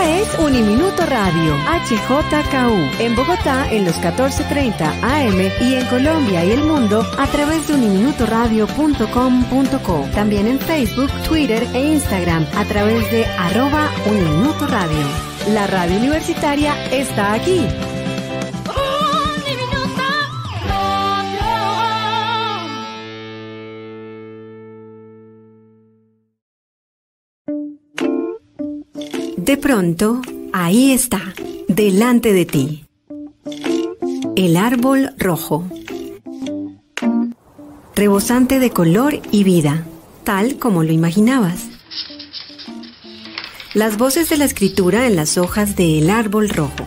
Esta es Uniminuto Radio, HJKU, en Bogotá en los 14:30 AM y en Colombia y el mundo a través de uniminutoradio.com.co. También en Facebook, Twitter e Instagram a través de @Uniminuto Radio. La radio universitaria está aquí. De pronto, ahí está, delante de ti. El árbol rojo. Rebosante de color y vida, tal como lo imaginabas. Las voces de la escritura en las hojas de El árbol rojo.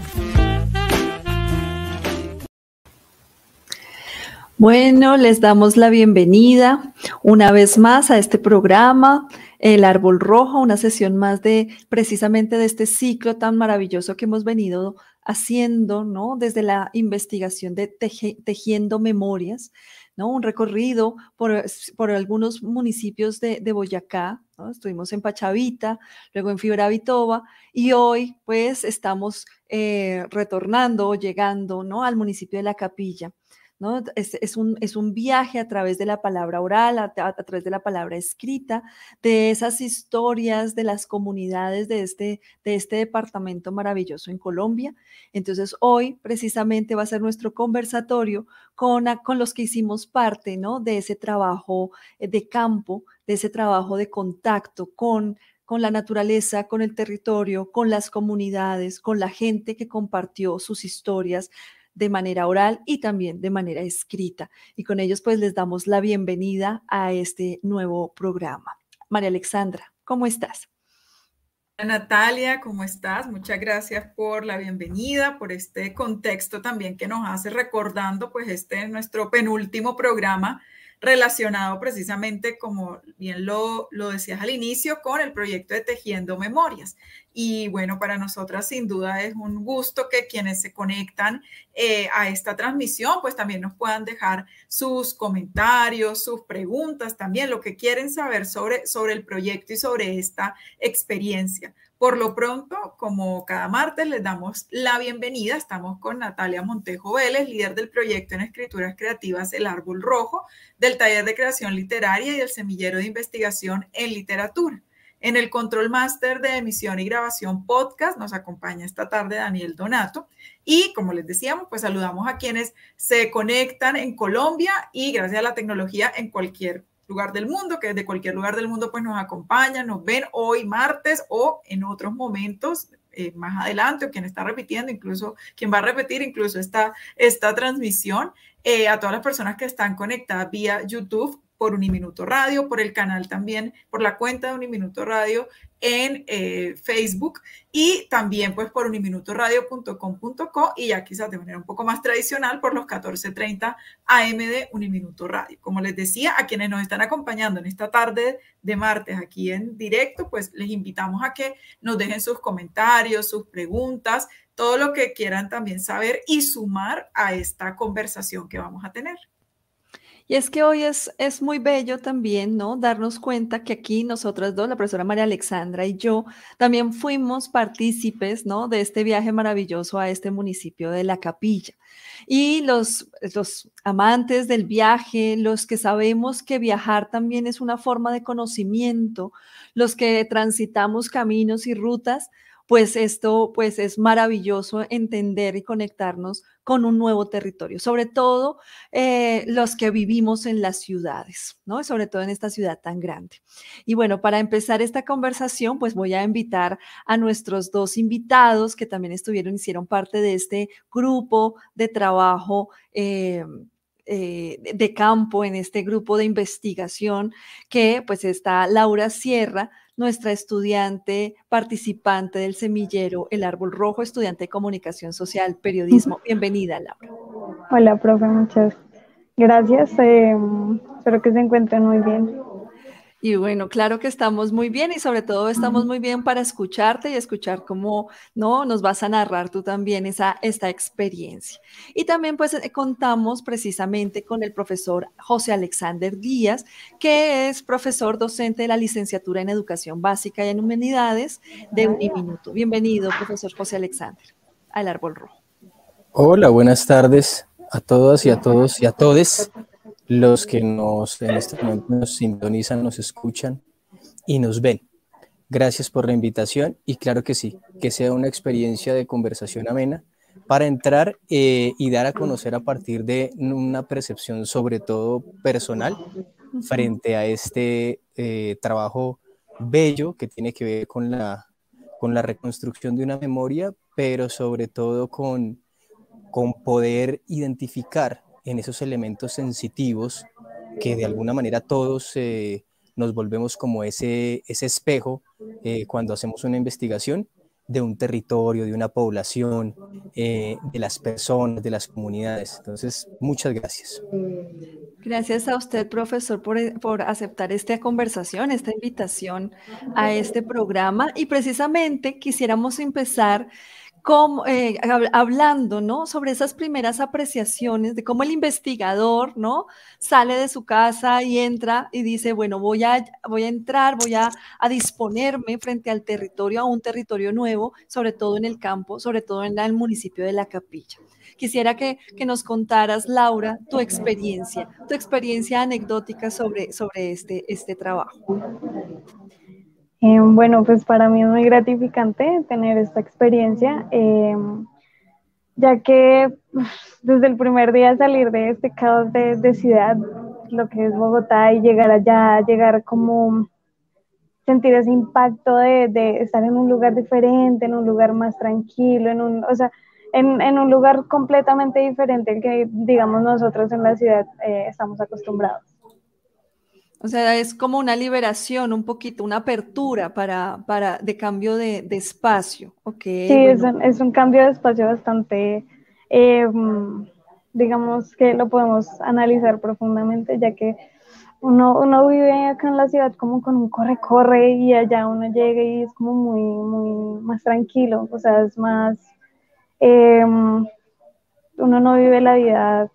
Bueno, les damos la bienvenida una vez más a este programa, El Árbol Rojo, una sesión más precisamente de este ciclo tan maravilloso que hemos venido haciendo, ¿no? Desde la investigación de Tejiendo Memorias, ¿no? Un recorrido por algunos municipios de Boyacá, ¿no? Estuvimos en Pachavita, luego en Fibrávitoba y hoy pues estamos retornando o llegando, ¿no? Al municipio de La Capilla, ¿no? Es un viaje a través de la palabra oral, a través de la palabra escrita, de esas historias de las comunidades de este departamento maravilloso en Colombia. Entonces hoy precisamente va a ser nuestro conversatorio con los que hicimos parte, ¿no? De ese trabajo de campo, de ese trabajo de contacto con la naturaleza, con el territorio, con las comunidades, con la gente que compartió sus historias de manera oral y también de manera escrita. Y con ellos pues les damos la bienvenida a este nuevo programa. María Alexandra, ¿cómo estás? Natalia, ¿cómo estás? Muchas gracias por la bienvenida, por este contexto también que nos hace recordando pues este es nuestro penúltimo programa relacionado precisamente, como bien lo decías al inicio, con el proyecto de Tejiendo Memorias. Y bueno, para nosotras sin duda es un gusto que quienes se conectan a esta transmisión, pues también nos puedan dejar sus comentarios, sus preguntas, también lo que quieren saber sobre el proyecto y sobre esta experiencia. Por lo pronto, como cada martes, les damos la bienvenida. Estamos con Natalia Montejo Vélez, líder del proyecto en escrituras creativas El Árbol Rojo, del taller de creación literaria y del semillero de investigación en literatura. En el control máster de emisión y grabación podcast nos acompaña esta tarde Daniel Donato. Y como les decíamos, pues saludamos a quienes se conectan en Colombia y gracias a la tecnología en cualquier lugar del mundo, que desde cualquier lugar del mundo pues nos acompañan, nos ven hoy martes o en otros momentos más adelante, o quien está repitiendo, incluso quien va a repetir incluso esta transmisión, a todas las personas que están conectadas vía YouTube, por Uniminuto Radio, por el canal también, por la cuenta de Uniminuto Radio en Facebook y también pues por uniminutoradio.com.co y ya quizás de manera un poco más tradicional por los 14:30 AM de Uniminuto Radio. Como les decía, a quienes nos están acompañando en esta tarde de martes aquí en directo, pues les invitamos a que nos dejen sus comentarios, sus preguntas, todo lo que quieran también saber y sumar a esta conversación que vamos a tener. Y es que hoy es muy bello también, ¿no? Darnos cuenta que aquí nosotras dos, la profesora María Alexandra y yo, también fuimos partícipes, ¿no? De este viaje maravilloso a este municipio de La Capilla. Y los amantes del viaje, los que sabemos que viajar también es una forma de conocimiento, los que transitamos caminos y rutas, pues esto pues es maravilloso entender y conectarnos con un nuevo territorio, sobre todo los que vivimos en las ciudades, ¿no? Sobre todo en esta ciudad tan grande. Y bueno, para empezar esta conversación, pues voy a invitar a nuestros dos invitados que también hicieron parte de este grupo de trabajo de campo, en este grupo de investigación, que pues está Laura Sierra, nuestra estudiante participante del semillero El Árbol Rojo, estudiante de Comunicación Social, Periodismo. Bienvenida, Laura. Hola, profe, muchas gracias. Espero que se encuentren muy bien. Y bueno, claro que estamos muy bien y sobre todo estamos muy bien para escucharte y escuchar cómo no nos vas a narrar tú también esta experiencia. Y también pues contamos precisamente con el profesor José Alexander Díaz, que es profesor docente de la licenciatura en Educación Básica y en Humanidades de Uniminuto. Bienvenido, profesor José Alexander, al Árbol Rojo. Hola, buenas tardes a todas y a todos y a todes los que en este momento nos sintonizan, nos escuchan y nos ven. Gracias por la invitación y claro que sí, que sea una experiencia de conversación amena para entrar y dar a conocer a partir de una percepción sobre todo personal frente a este trabajo bello que tiene que ver con la reconstrucción de una memoria, pero sobre todo con poder identificar en esos elementos sensitivos que de alguna manera todos nos volvemos como ese espejo cuando hacemos una investigación de un territorio, de una población, de las personas, de las comunidades. Entonces, muchas gracias. Gracias a usted, profesor, por aceptar esta conversación, esta invitación a este programa. Y precisamente quisiéramos empezar hablando, ¿no? Sobre esas primeras apreciaciones de cómo el investigador, ¿no? Sale de su casa y entra y dice, bueno, voy a entrar, a disponerme frente al territorio, a un territorio nuevo, sobre todo en el campo, sobre todo en el municipio de La Capilla. Quisiera que nos contaras, Laura, tu experiencia anecdótica sobre este trabajo. Bueno, pues para mí es muy gratificante tener esta experiencia, ya que desde el primer día salir de este caos de ciudad, lo que es Bogotá, y llegar allá, llegar como sentir ese impacto de estar en un lugar diferente, en un lugar más tranquilo, en un lugar completamente diferente al que, digamos, nosotros en la ciudad estamos acostumbrados. O sea, es como una liberación, un poquito, una apertura de cambio de espacio. Okay, sí, bueno. es un cambio de espacio bastante, digamos que lo podemos analizar profundamente, ya que uno vive acá en la ciudad como con un corre-corre y allá uno llega y es como muy más tranquilo, o sea, es más, uno no vive la vida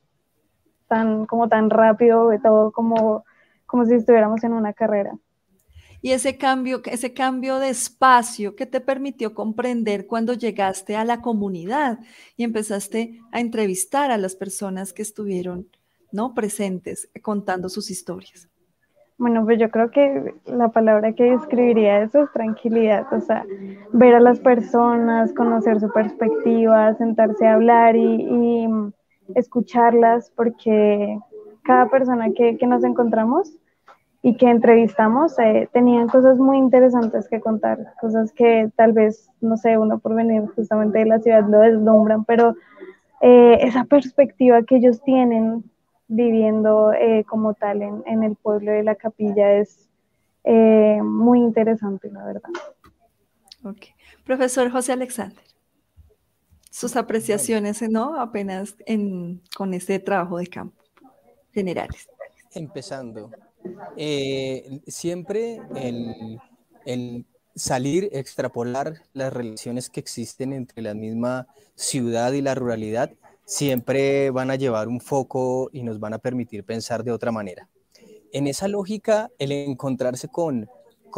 tan rápido, de todo como si estuviéramos en una carrera. Y ese cambio de espacio que te permitió comprender cuando llegaste a la comunidad y empezaste a entrevistar a las personas que estuvieron, ¿no?, presentes, contando sus historias. Bueno, pues yo creo que la palabra que describiría eso es tranquilidad, o sea, ver a las personas, conocer su perspectiva, sentarse a hablar y escucharlas, porque cada persona que nos encontramos y que entrevistamos tenían cosas muy interesantes que contar, cosas que tal vez, no sé, uno por venir justamente de la ciudad lo deslumbran, pero esa perspectiva que ellos tienen viviendo como tal en el pueblo de La Capilla es muy interesante, la verdad. Ok. Profesor José Alexander, sus apreciaciones, ¿no?, apenas con este trabajo de campo, generales. Empezando, siempre el salir, extrapolar las relaciones que existen entre la misma ciudad y la ruralidad, siempre van a llevar un foco y nos van a permitir pensar de otra manera. En esa lógica, el encontrarse con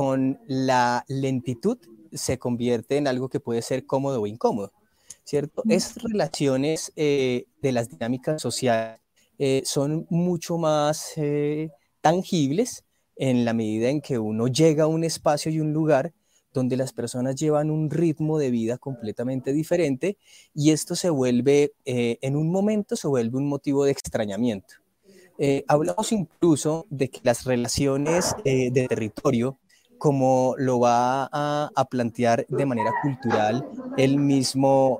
la lentitud se convierte en algo que puede ser cómodo o incómodo, ¿cierto? Esas relaciones de las dinámicas sociales son mucho más tangibles en la medida en que uno llega a un espacio y un lugar donde las personas llevan un ritmo de vida completamente diferente y esto se vuelve, en un momento se vuelve un motivo de extrañamiento. Hablamos incluso de que las relaciones de territorio, como lo va a plantear de manera cultural el mismo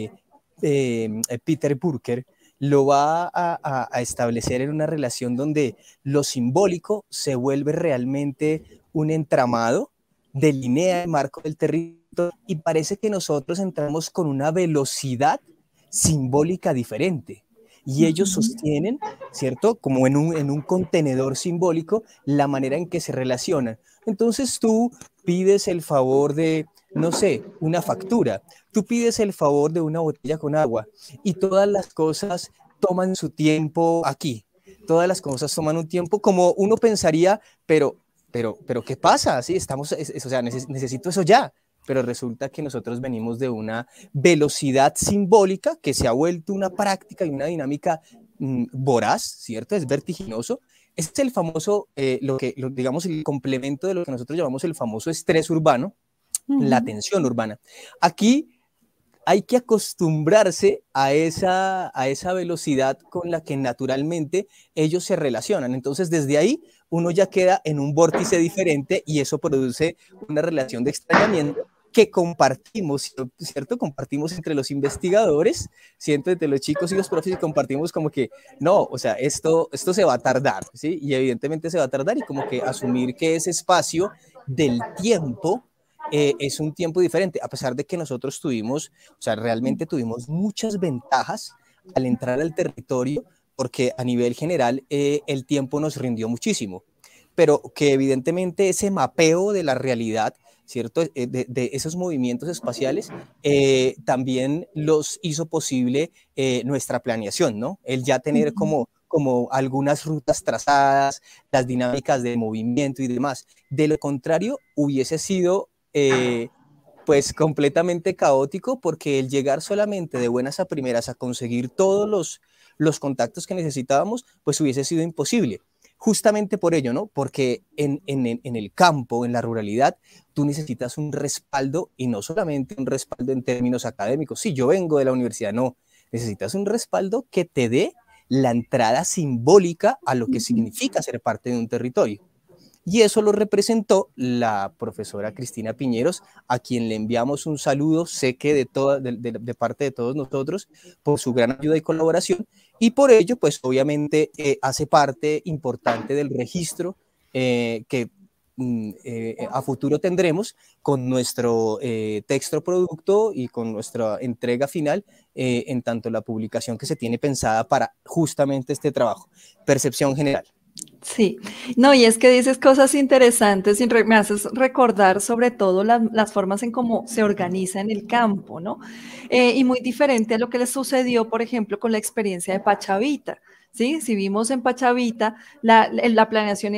Peter Burker, lo va a establecer en una relación donde lo simbólico se vuelve realmente un entramado, delinea el marco del territorio y parece que nosotros entramos con una velocidad simbólica diferente. y ellos sostienen, ¿cierto? Como en un contenedor simbólico, la manera en que se relacionan. Entonces tú pides el favor de, no sé, una factura, tú pides el favor de una botella con agua, y todas las cosas toman su tiempo aquí. Todas las cosas toman un tiempo como uno pensaría, pero ¿qué pasa? Sí, estamos, o sea, necesito eso ya. Pero resulta que nosotros venimos de una velocidad simbólica que se ha vuelto una práctica y una dinámica voraz, ¿cierto? Es vertiginoso. Este es el famoso, digamos, el complemento de lo que nosotros llamamos el famoso estrés urbano, la tensión urbana. Aquí hay que acostumbrarse a esa velocidad con la que naturalmente ellos se relacionan. Entonces, desde ahí, uno ya queda en un vórtice diferente y eso produce una relación de extrañamiento que compartimos, ¿cierto? Compartimos entre los investigadores, ¿cierto? Entre los chicos y los profes, y compartimos como que, no, o sea, esto se va a tardar, ¿sí? Y evidentemente se va a tardar, y como que asumir que ese espacio del tiempo es un tiempo diferente, a pesar de que nosotros realmente tuvimos muchas ventajas al entrar al territorio, porque a nivel general el tiempo nos rindió muchísimo, pero que evidentemente ese mapeo de la realidad, ¿cierto? De esos movimientos espaciales también los hizo posible nuestra planeación, ¿no? El ya tener como algunas rutas trazadas, las dinámicas de movimiento y demás. De lo contrario, hubiese sido pues completamente caótico, porque el llegar solamente de buenas a primeras a conseguir todos los contactos que necesitábamos, pues hubiese sido imposible. Justamente por ello, ¿no? Porque en el campo, en la ruralidad, tú necesitas un respaldo, y no solamente un respaldo en términos académicos. Sí, yo vengo de la universidad, no. Necesitas un respaldo que te dé la entrada simbólica a lo que significa ser parte de un territorio. Y eso lo representó la profesora Cristina Piñeros, a quien le enviamos un saludo, sé que de parte de todos nosotros, por su gran ayuda y colaboración, y por ello, pues obviamente hace parte importante del registro que a futuro tendremos con nuestro texto producto y con nuestra entrega final, en tanto la publicación que se tiene pensada para justamente este trabajo. Percepción general. Sí, no, y es que dices cosas interesantes y me haces recordar sobre todo las formas en cómo se organiza en el campo, ¿no? Y muy diferente a lo que les sucedió, por ejemplo, con la experiencia de Pachavita, ¿sí? Si vimos en Pachavita la planeación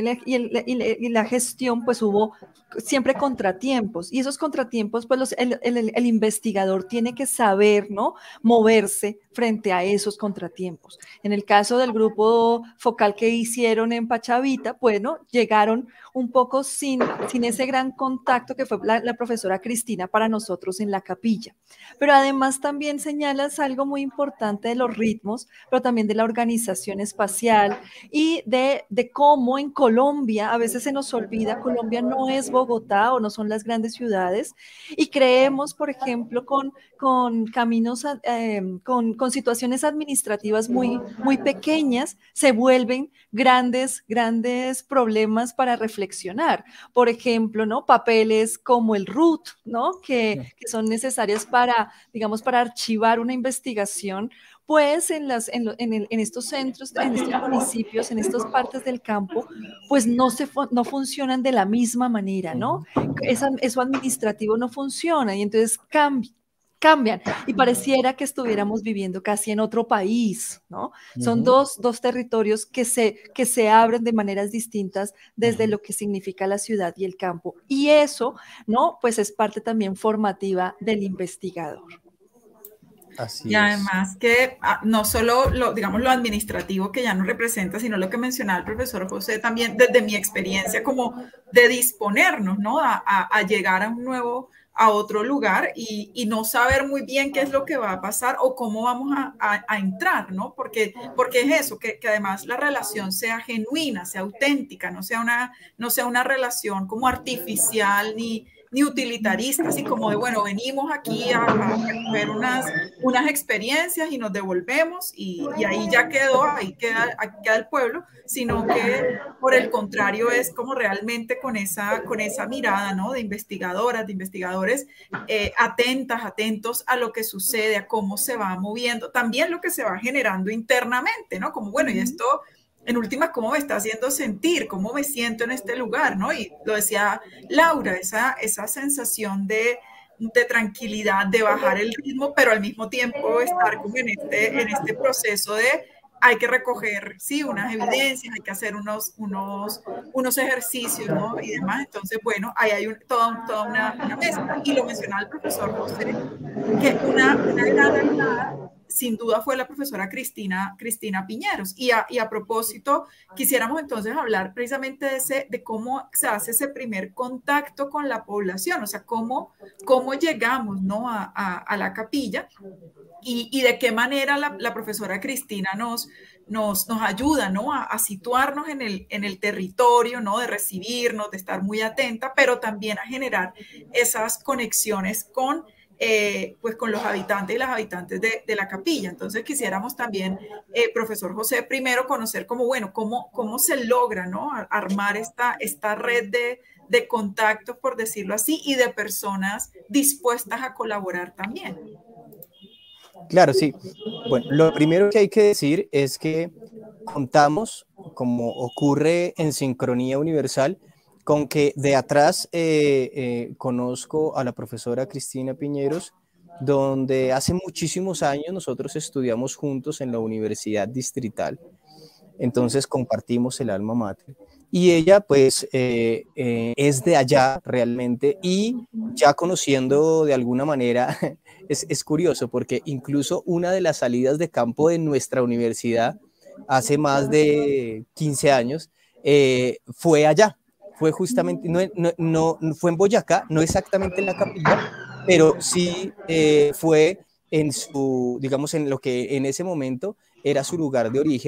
y la gestión, pues hubo siempre contratiempos, y esos contratiempos, pues el investigador tiene que saber, ¿no? Moverse frente a esos contratiempos. En el caso del grupo focal que hicieron en Pachavita, bueno, llegaron un poco sin ese gran contacto que fue la profesora Cristina para nosotros en la capilla. Pero además también señalas algo muy importante de los ritmos, pero también de la organización espacial y de cómo en Colombia, a veces se nos olvida, Colombia no es Bogotá o no son las grandes ciudades, y creemos, por ejemplo, con caminos, con situaciones administrativas muy pequeñas, se vuelven grandes problemas para reflexionar. Por ejemplo, ¿no? Papeles como el RUT, ¿no? Que son necesarios para, digamos, para archivar una investigación, pues en estos centros, en estos municipios, en estas partes del campo, pues no funcionan de la misma manera, ¿no? Eso administrativo no funciona, y entonces cambian, y pareciera que estuviéramos viviendo casi en otro país, ¿no? Son dos territorios que se abren de maneras distintas desde lo que significa la ciudad y el campo, y eso, ¿no? Pues es parte también formativa del investigador. Así y además que no solo digamos lo administrativo que ya nos representa, sino lo que mencionaba el profesor José también, desde mi experiencia, como de disponernos, ¿no? A llegar a otro lugar y no saber muy bien qué es lo que va a pasar o cómo vamos a entrar, ¿no? Porque es eso, que además la relación sea genuina, sea auténtica, no sea una relación como artificial ni ni utilitaristas, así como de, bueno, venimos aquí a ver unas experiencias y nos devolvemos y ahí ya quedó, ahí queda el pueblo, sino que por el contrario es como realmente con esa mirada, ¿no? De investigadoras, de investigadores atentos a lo que sucede, a cómo se va moviendo, también lo que se va generando internamente, ¿no? Como, bueno, y esto, en últimas, ¿cómo me está haciendo sentir? ¿Cómo me siento en este lugar? ¿No? Y lo decía Laura, esa sensación de tranquilidad, de bajar el ritmo, pero al mismo tiempo estar como en este proceso de hay que recoger, sí, unas evidencias, hay que hacer unos ejercicios, ¿no? Y demás. Entonces, bueno, ahí hay toda una mezcla. Y lo mencionaba el profesor José, que una gran aliada sin duda fue la profesora Cristina Piñeros. Y a propósito, quisiéramos entonces hablar precisamente de cómo se hace ese primer contacto con la población, o sea, cómo llegamos, ¿no? a la capilla y de qué manera la profesora Cristina nos ayuda, ¿no? a situarnos en el territorio, ¿no? De recibirnos, de estar muy atenta, pero también a generar esas conexiones con los habitantes y las habitantes de la capilla. Entonces quisiéramos también, profesor José, primero conocer cómo se logra, ¿no? Armar esta red de contactos, por decirlo así, y de personas dispuestas a colaborar también. Claro, sí. Bueno, lo primero que hay que decir es que contamos, como ocurre en Sincronía Universal, con que de atrás conozco a la profesora Cristina Piñeros, donde hace muchísimos años nosotros estudiamos juntos en la Universidad Distrital. Entonces compartimos el alma mater. Y ella pues es de allá realmente, y ya conociendo de alguna manera, es curioso porque incluso una de las salidas de campo de nuestra universidad hace más de 15 años fue allá, fue justamente, no fue en Boyacá, no exactamente en la capilla, pero sí fue en su, digamos, en lo que en ese momento era su lugar de origen.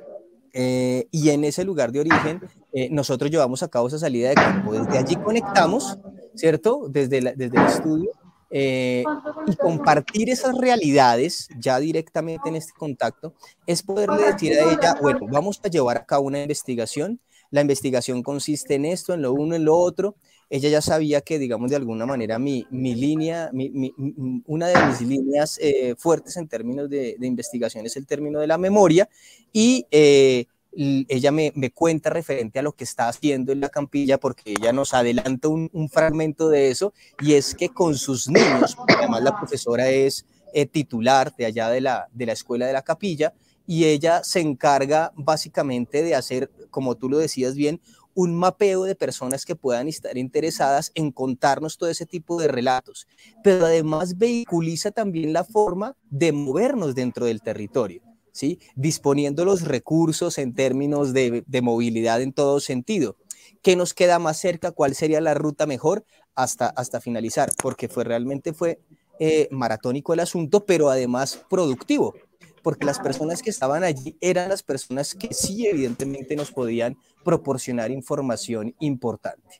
Y en ese lugar de origen nosotros llevamos a cabo esa salida de campo. Desde allí conectamos, ¿cierto? Desde el estudio, y compartir esas realidades ya directamente en este contacto es poderle decir a ella, bueno, vamos a llevar a cabo una investigación. La investigación consiste en esto, en lo uno, en lo otro. Ella ya sabía que, digamos, de alguna manera mi línea, una de mis líneas fuertes en términos de investigación es el término de la memoria, y ella me cuenta referente a lo que está haciendo en la capilla, porque ella nos adelanta un fragmento de eso, y es que con sus niños, porque además la profesora es titular de allá de la escuela de la capilla, y ella se encarga básicamente de hacer, como tú lo decías bien, un mapeo de personas que puedan estar interesadas en contarnos todo ese tipo de relatos, pero además vehiculiza también la forma de movernos dentro del territorio, ¿sí? Disponiendo los recursos en términos de movilidad en todo sentido. ¿Qué nos queda más cerca? ¿Cuál sería la ruta mejor hasta finalizar? Porque realmente fue maratónico el asunto, pero además productivo, porque las personas que estaban allí eran las personas que sí evidentemente nos podían proporcionar información importante.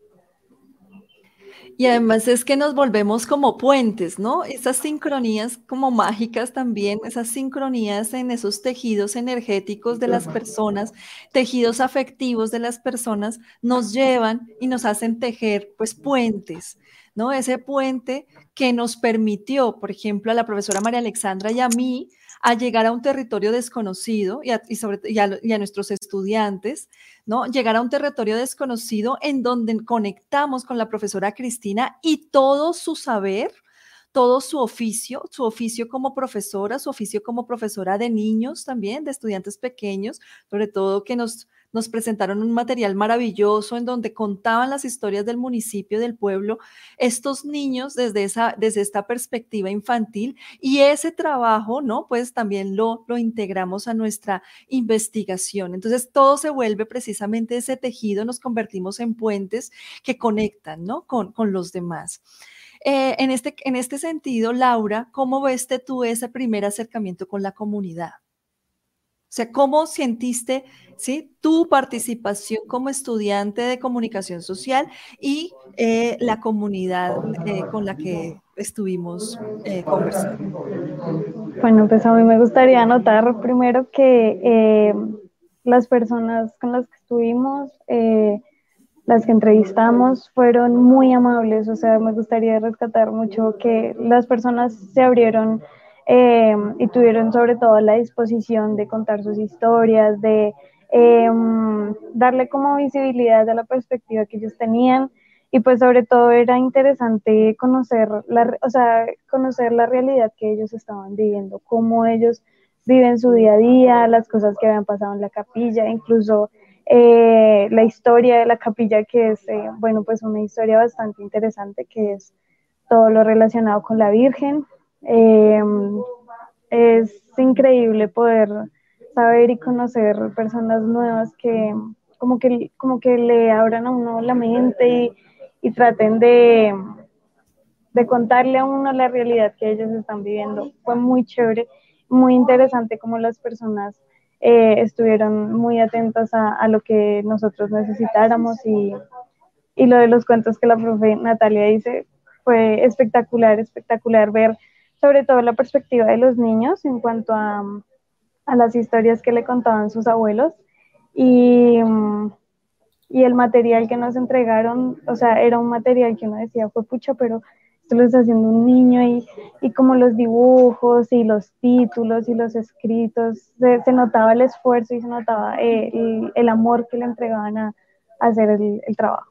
Y además es que nos volvemos como puentes, ¿no? Esas sincronías como mágicas también, esas sincronías en esos tejidos energéticos de las personas, tejidos afectivos de las personas, nos llevan y nos hacen tejer, pues, puentes, ¿no? Ese puente que nos permitió, por ejemplo, a la profesora María Alexandra y a mí, a llegar a un territorio desconocido y a nuestros estudiantes, ¿no? Llegar a un territorio desconocido en donde conectamos con la profesora Cristina y todo su saber, todo su oficio como profesora, su oficio como profesora de niños también, de estudiantes pequeños, sobre todo que nos presentaron un material maravilloso en donde contaban las historias del municipio, del pueblo, estos niños desde esta perspectiva infantil, y ese trabajo, ¿no? Pues también lo integramos a nuestra investigación. Entonces todo se vuelve precisamente ese tejido, nos convertimos en puentes que conectan, ¿no? Con los demás. En este sentido, Laura, ¿cómo ves tú ese primer acercamiento con la comunidad? sea, ¿cómo sentiste, ¿sí?, tu participación como estudiante de comunicación social y la comunidad con la que estuvimos conversando? Bueno, pues a mí me gustaría anotar primero que las personas con las que estuvimos, las que entrevistamos, fueron muy amables. O sea, me gustaría rescatar mucho que las personas se abrieron y tuvieron sobre todo la disposición de contar sus historias, de darle como visibilidad a la perspectiva que ellos tenían. Y pues sobre todo era interesante conocer o sea, conocer la realidad que ellos estaban viviendo, cómo ellos viven su día a día, las cosas que habían pasado en la capilla, incluso la historia de la capilla, que es, bueno, pues una historia bastante interesante, que es todo lo relacionado con la Virgen. Es increíble poder saber y conocer personas nuevas que como que le abran a uno la mente y traten de contarle a uno la realidad que ellos están viviendo. Fue muy chévere, muy interesante como las personas estuvieron muy atentas a lo que nosotros necesitáramos y lo de los cuentos que la profe Natalia dice fue espectacular, espectacular ver sobre todo la perspectiva de los niños en cuanto a las historias que le contaban sus abuelos y, y el material que nos entregaron, o sea, era un material que uno decía, fue pucha, pero esto lo está haciendo un niño y como los dibujos y los títulos y los escritos, se notaba el esfuerzo y se notaba el amor que le entregaban a hacer el trabajo.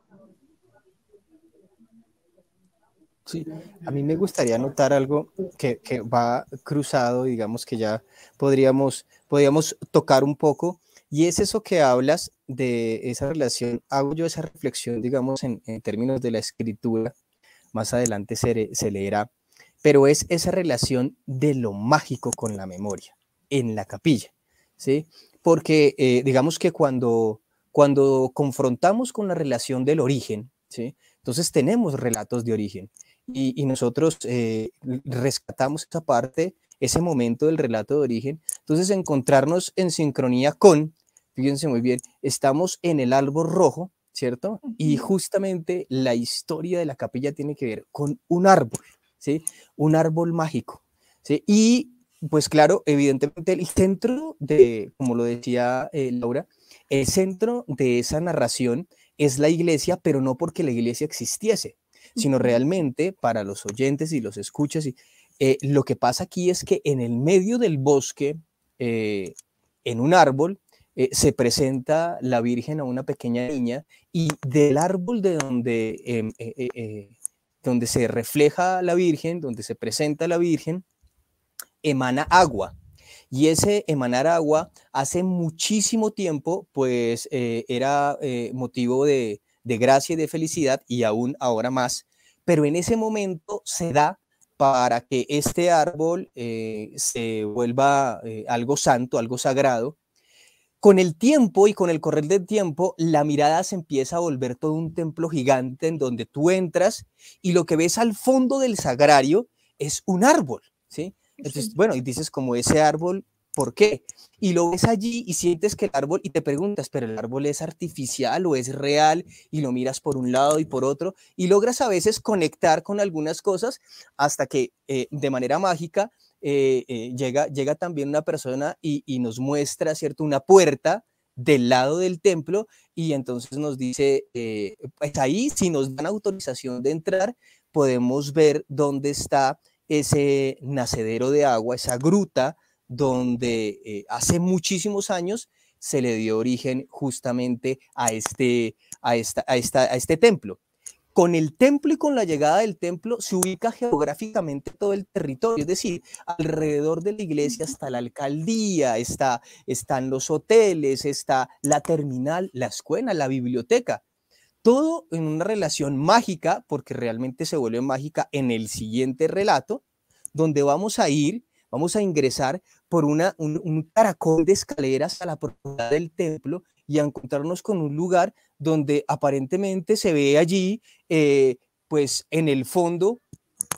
Sí, a mí me gustaría anotar algo que va cruzado, digamos que ya podríamos tocar un poco, y es eso que hablas de esa relación. Hago yo esa reflexión, digamos, en términos de la escritura, más adelante se leerá, pero es esa relación de lo mágico con la memoria en la capilla, ¿sí? Porque digamos que cuando confrontamos con la relación del origen, ¿sí?, entonces tenemos relatos de origen. Y nosotros rescatamos esa parte, ese momento del relato de origen. Entonces, encontrarnos en sincronía con, fíjense muy bien, estamos en el árbol rojo, ¿cierto? Y justamente la historia de la capilla tiene que ver con un árbol, ¿sí? Un árbol mágico, ¿sí? Y pues claro, evidentemente el centro de, como lo decía Laura, el centro de esa narración es la iglesia, pero no porque la iglesia existiese, sino realmente para los oyentes y los escuchas. Lo que pasa aquí es que en el medio del bosque, en un árbol, se presenta la Virgen a una pequeña niña, y del árbol de donde se refleja la Virgen, donde se presenta la Virgen, emana agua. Y ese emanar agua hace muchísimo tiempo, pues era motivo de gracia y de felicidad, y aún ahora más, pero en ese momento se da para que este árbol se vuelva algo santo, algo sagrado. Con el tiempo y con el correr del tiempo, la mirada se empieza a volver todo un templo gigante en donde tú entras y lo que ves al fondo del sagrario es un árbol, ¿sí? Entonces, bueno, y dices como ese árbol, ¿por qué? Y lo ves allí y sientes que el árbol, y te preguntas, ¿pero el árbol es artificial o es real? Y lo miras por un lado y por otro, y logras a veces conectar con algunas cosas hasta que de manera mágica llega también una persona y nos muestra, ¿cierto?, una puerta del lado del templo, y entonces nos dice, pues ahí, si nos dan autorización de entrar, podemos ver dónde está ese nacedero de agua, esa gruta donde hace muchísimos años se le dio origen justamente a este templo. Con el templo y con la llegada del templo se ubica geográficamente todo el territorio, es decir, alrededor de la iglesia está la alcaldía, están los hoteles, está la terminal, la escuela, la biblioteca. Todo en una relación mágica, porque realmente se vuelve mágica en el siguiente relato, donde vamos a ingresar por un caracol de escaleras a la profundidad del templo y a encontrarnos con un lugar donde aparentemente se ve allí, pues en el fondo,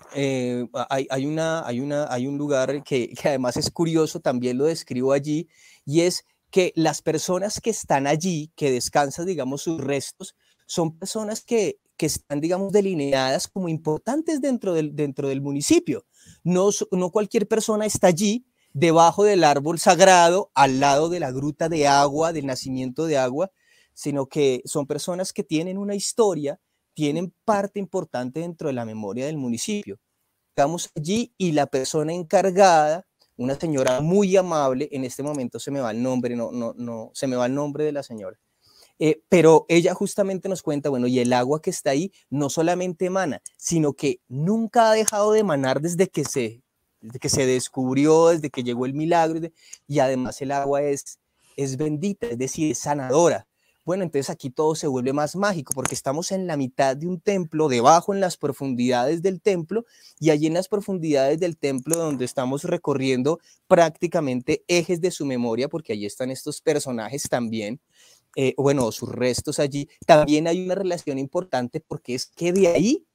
hay un lugar que además es curioso, también lo describo allí, y es que las personas que están allí, que descansan, digamos, sus restos, son personas que están, digamos, delineadas como importantes dentro del municipio. No cualquier persona está allí, debajo del árbol sagrado, al lado de la gruta de agua, del nacimiento de agua, sino que son personas que tienen una historia, tienen parte importante dentro de la memoria del municipio. Estamos allí y la persona encargada, una señora muy amable, en este momento se me va el nombre, se me va el nombre de la señora, pero ella justamente nos cuenta, bueno, y el agua que está ahí no solamente emana, sino que nunca ha dejado de emanar desde que se descubrió, desde que llegó el milagro, y además el agua es bendita, es decir, es sanadora. Bueno, entonces aquí todo se vuelve más mágico porque estamos en la mitad de un templo, debajo en las profundidades del templo, y allí en las profundidades del templo donde estamos recorriendo prácticamente ejes de su memoria, porque allí están estos personajes también, bueno, sus restos allí, también hay una relación importante porque es que de ahí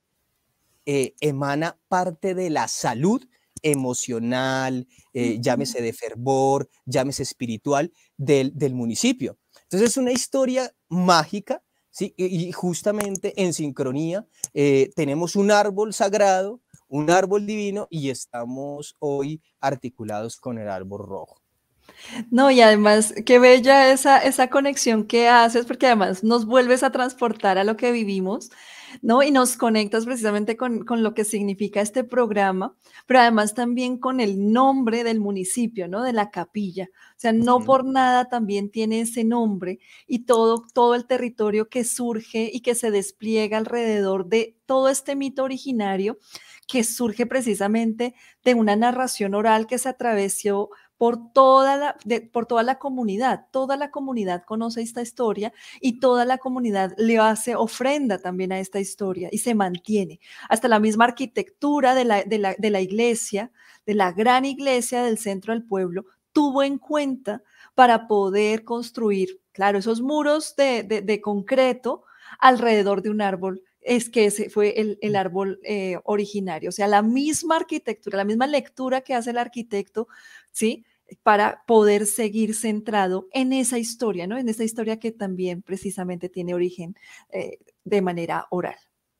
emana parte de la salud emocional, llámese de fervor, llámese espiritual del municipio. Entonces es una historia mágica, ¿sí? Y justamente en sincronía tenemos un árbol sagrado, un árbol divino, y estamos hoy articulados con el árbol rojo. No, y además, qué bella esa conexión que haces, porque además nos vuelves a transportar a lo que vivimos, ¿no? Y nos conectas precisamente con lo que significa este programa, pero además también con el nombre del municipio, ¿no? De la capilla. O sea, no por nada también tiene ese nombre y todo el territorio que surge y que se despliega alrededor de todo este mito originario que surge precisamente de una narración oral que se atravesó por toda la comunidad. Toda la comunidad conoce esta historia y toda la comunidad le hace ofrenda también a esta historia y se mantiene. Hasta la misma arquitectura de la iglesia, de la gran iglesia del centro del pueblo, tuvo en cuenta para poder construir, claro, esos muros de concreto alrededor de un árbol. Es que ese fue el árbol originario. O sea, la misma arquitectura, la misma lectura que hace el arquitecto, ¿sí? Para poder seguir centrado en esa historia, ¿no? En esa historia que también precisamente tiene origen de manera oral.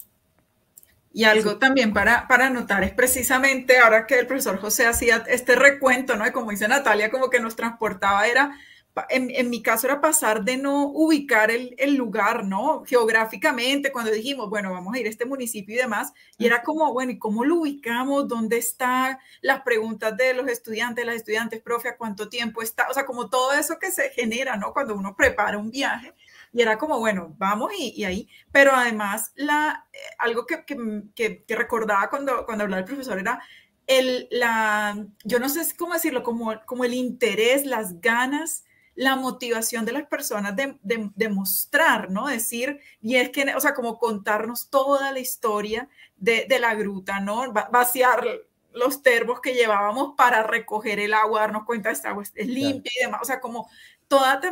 Y algo también para notar es precisamente ahora que el profesor José hacía este recuento, ¿no? Y como dice Natalia, como que nos transportaba, en mi caso era pasar de no ubicar el lugar, ¿no? Geográficamente, cuando dijimos, bueno, vamos a ir a este municipio y demás, y era como, bueno, ¿y cómo lo ubicamos? ¿Dónde está? Las preguntas de los estudiantes, las estudiantes, profe, ¿a cuánto tiempo está? O sea, como todo eso que se genera, ¿no? Cuando uno prepara un viaje. Y era como, bueno, vamos y ahí. Pero además, algo que recordaba cuando hablaba el profesor era yo no sé cómo decirlo, como el interés, las ganas, la motivación de las personas de mostrar, ¿no? Decir, y es que, o sea, como contarnos toda la historia de la gruta, ¿no? Vaciar los termos que llevábamos para recoger el agua, darnos cuenta de esta agua es limpia y demás, o sea, como toda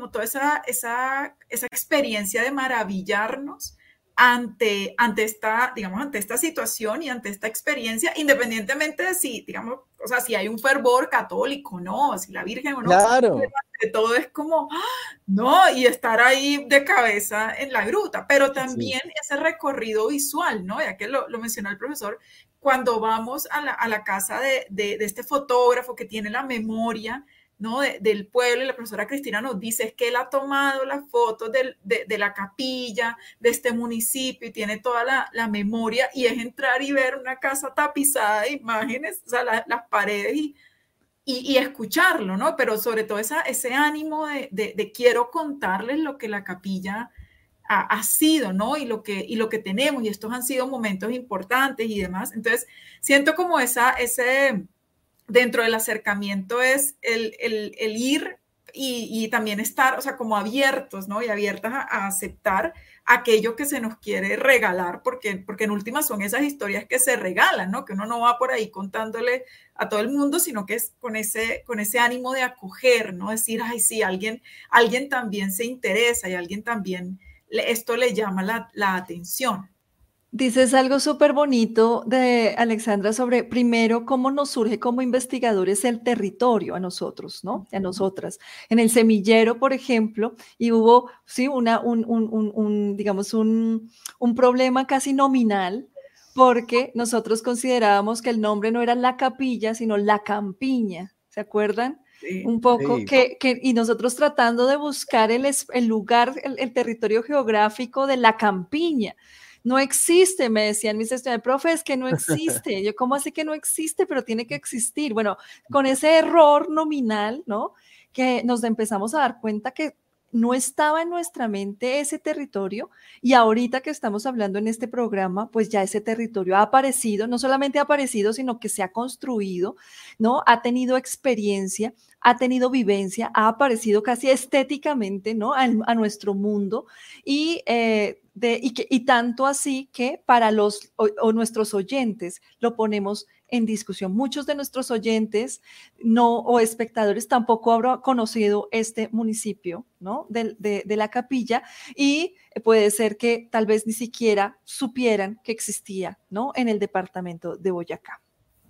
esa experiencia de maravillarnos ante esta situación y ante esta experiencia, independientemente de si, digamos, o sea, si hay un fervor católico, ¿no? Si la Virgen o no. Claro. Pero todo es como, no, y estar ahí de cabeza en la gruta, pero también ese recorrido visual, ¿no? Ya que lo mencionó el profesor, cuando vamos a la casa de este fotógrafo que tiene la memoria, ¿no? del pueblo, y la profesora Cristina nos dice es que él ha tomado las fotos de la capilla, de este municipio, y tiene toda la memoria, y es entrar y ver una casa tapizada de imágenes, o sea, las paredes, y escucharlo, ¿no? Pero sobre todo ese ánimo de quiero contarles lo que la capilla ha sido, ¿no? Y lo que tenemos, y estos han sido momentos importantes y demás. Entonces, siento como ese dentro del acercamiento es el ir y también estar, o sea, como abiertos, ¿no? Y abiertas a aceptar aquello que se nos quiere regalar, porque en últimas son esas historias que se regalan, ¿no? Que uno no va por ahí contándole a todo el mundo, sino que es con ese ánimo de acoger, ¿no? Decir, ay, sí, alguien también se interesa y alguien también esto le llama la atención. Dices algo súper bonito de Alexandra sobre primero cómo nos surge como investigadores el territorio a nosotros, ¿no? A nosotras. En el semillero, por ejemplo, y hubo, sí, digamos, un problema casi nominal porque nosotros considerábamos que el nombre no era La Capilla, sino La Campiña. ¿Se acuerdan? Sí. Un poco Sí. y nosotros tratando de buscar el lugar, el territorio geográfico de La Campiña. No existe, me decían mis estudiantes, profe, es que no existe. Yo, ¿cómo así que no existe? Pero tiene que existir. Bueno, con ese error nominal, ¿no? Que nos empezamos a dar cuenta que no estaba en nuestra mente ese territorio y ahorita que estamos hablando en este programa, pues ya ese territorio ha aparecido, no solamente ha aparecido, sino que se ha construido, ¿no? Ha tenido experiencia, ha tenido vivencia, ha aparecido casi estéticamente, ¿no? A nuestro mundo y tanto así que para nuestros oyentes lo ponemos en discusión. Muchos de nuestros oyentes o espectadores tampoco habrán conocido este municipio, ¿no? de La Capilla y puede ser que tal vez ni siquiera supieran que existía, ¿no? En el departamento de Boyacá.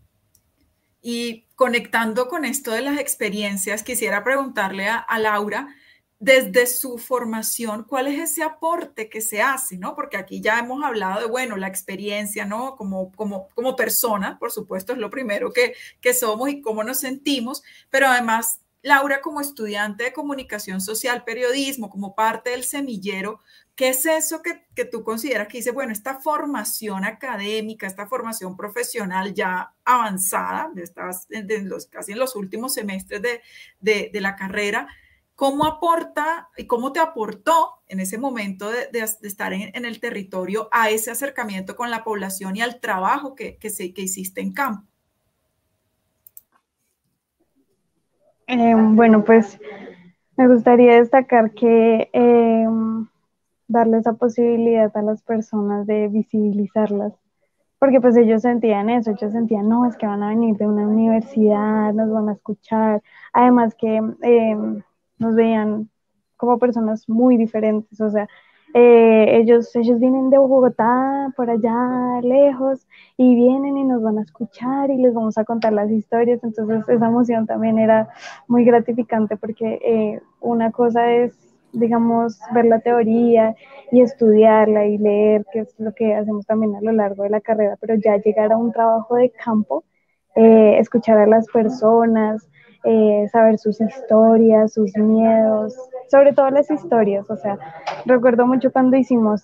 Y conectando con esto de las experiencias, quisiera preguntarle a Laura, desde su formación, ¿cuál es ese aporte que se hace? ¿No? Porque aquí ya hemos hablado de, bueno, la experiencia, ¿no? Como persona, por supuesto, es lo primero que somos y cómo nos sentimos, pero además, Laura, como estudiante de comunicación social, periodismo, como parte del semillero, ¿qué es eso que tú consideras que dice, bueno, esta formación académica, esta formación profesional ya avanzada, casi en los últimos semestres de la carrera, ¿cómo aporta y cómo te aportó en ese momento de estar en el territorio a ese acercamiento con la población y al trabajo que hiciste en campo? Bueno, pues me gustaría destacar que darle esa posibilidad a las personas de visibilizarlas, porque pues ellos sentían eso, ellos sentían, no, es que van a venir de una universidad, nos van a escuchar, además que nos veían como personas muy diferentes, o sea, ellos vienen de Bogotá, por allá lejos, y vienen y nos van a escuchar y les vamos a contar las historias, entonces esa emoción también era muy gratificante porque una cosa es, digamos, ver la teoría y estudiarla y leer, que es lo que hacemos también a lo largo de la carrera, pero ya llegar a un trabajo de campo, escuchar a las personas, saber sus historias, sus miedos, sobre todo las historias, o sea, recuerdo mucho cuando hicimos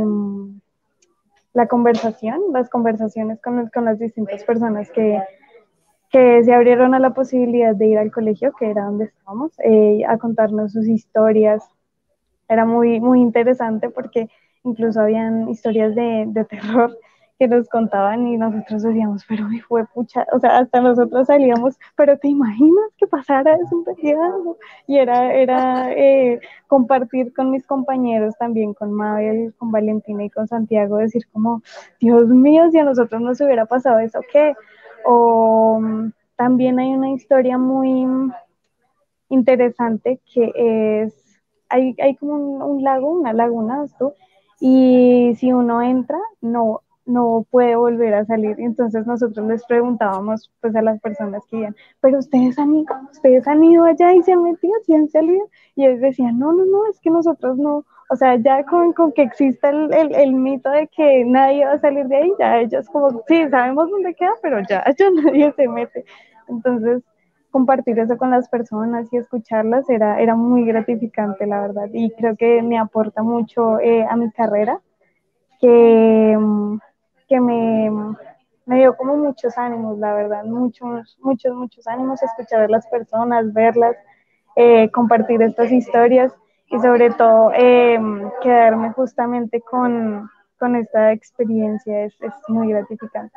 las conversaciones con las distintas personas que se abrieron a la posibilidad de ir al colegio, que era donde estábamos, a contarnos sus historias. Era muy, muy interesante porque incluso habían historias de terror que nos contaban y nosotros decíamos, pero fue pucha, o sea, hasta nosotros salíamos, pero ¿te imaginas que pasara eso en realidad? Y era compartir con mis compañeros también, con Mabel, con Valentina y con Santiago, decir como, Dios mío, si a nosotros nos hubiera pasado eso, ¿qué? O también hay una historia muy interesante que es, hay como un lago, una laguna, esto, y si uno entra, no puede volver a salir. Entonces nosotros les preguntábamos pues a las personas que iban, pero ustedes han ido allá y se han metido, ¿sí han salido? Y ellos decían, no, es que nosotros no, o sea, ya con que exista el mito de que nadie va a salir de ahí, ya ellos como, sí, sabemos dónde queda, pero ya nadie se mete. Entonces, compartir eso con las personas y escucharlas era muy gratificante, la verdad, y creo que me aporta mucho a mi carrera, que, que me dio como muchos ánimos, la verdad, muchos ánimos, escuchar a las personas, verlas, compartir estas historias y sobre todo quedarme justamente con esta experiencia es muy gratificante.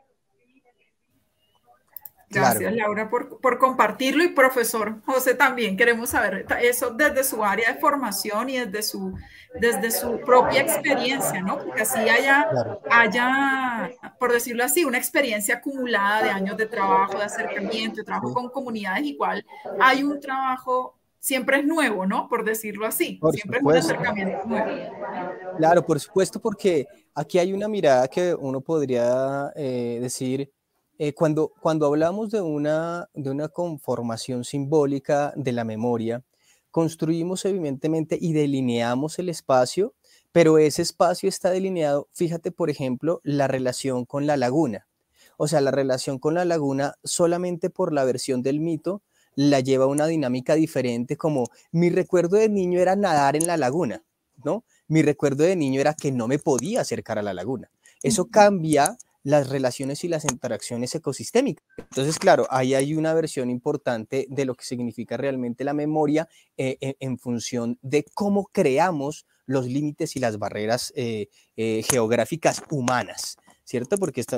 Gracias, Claro. Laura, por compartirlo y profesor José también. Queremos saber eso desde su área de formación y desde su propia experiencia, ¿no? Porque así Claro. haya, por decirlo así, una experiencia acumulada de años de trabajo, de acercamiento, de trabajo Sí. con comunidades igual. Hay un trabajo siempre es nuevo, ¿no? Por decirlo así, Por siempre es un supuesto. acercamiento nuevo. Claro, por supuesto, porque aquí hay una mirada que uno podría decir, cuando hablamos de una conformación simbólica de la memoria, construimos evidentemente y delineamos el espacio, pero ese espacio está delineado, fíjate, por ejemplo, la relación con la laguna. O sea, la relación con la laguna solamente por la versión del mito la lleva a una dinámica diferente, como mi recuerdo de niño era nadar en la laguna, ¿no? Mi recuerdo de niño era que no me podía acercar a la laguna. Eso cambia las relaciones y las interacciones ecosistémicas. Entonces, claro, ahí hay una versión importante de lo que significa realmente la memoria en función de cómo creamos los límites y las barreras geográficas humanas, ¿cierto? Porque esto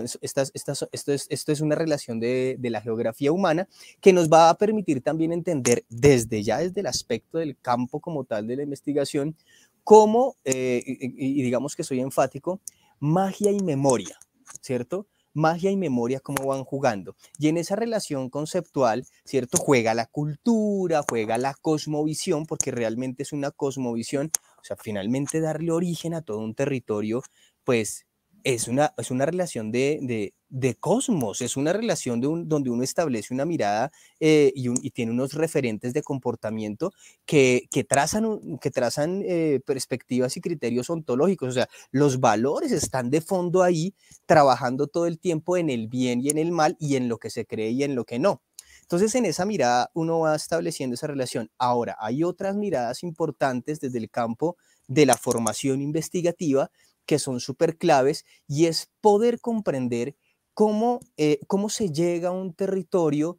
es una relación de la geografía humana que nos va a permitir también entender desde el aspecto del campo como tal de la investigación, cómo, y digamos que soy enfático, magia y memoria, ¿cierto? Magia y memoria, cómo van jugando. Y en esa relación conceptual, ¿cierto? Juega la cultura, juega la cosmovisión, porque realmente es una cosmovisión, o sea, finalmente darle origen a todo un territorio, pues es una relación de cosmos, es una relación donde uno establece una mirada y tiene unos referentes de comportamiento que trazan perspectivas y criterios ontológicos. O sea, los valores están de fondo ahí, trabajando todo el tiempo en el bien y en el mal, y en lo que se cree y en lo que no. Entonces, en esa mirada uno va estableciendo esa relación. Ahora, hay otras miradas importantes desde el campo de la formación investigativa que son súper claves, y es poder comprender cómo se llega a un territorio